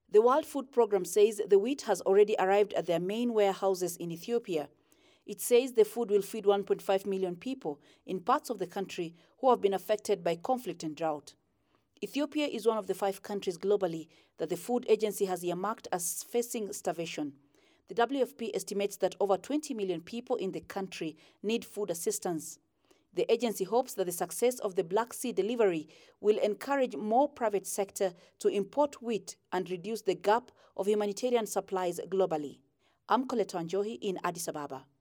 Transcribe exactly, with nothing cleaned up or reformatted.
The World Food Programme says the wheat has already arrived at their main warehouses in Ethiopia. It says the food will feed one point five million people in parts of the country who have been affected by conflict and drought. Ethiopia is one of the five countries globally that the Food Agency has earmarked as facing starvation. The W F P estimates that over twenty million people in the country need food assistance. The agency hopes that the success of the Black Sea delivery will encourage more private sector to import wheat and reduce the gap of humanitarian supplies globally. I'm Coletta Wanjohi in Addis Ababa.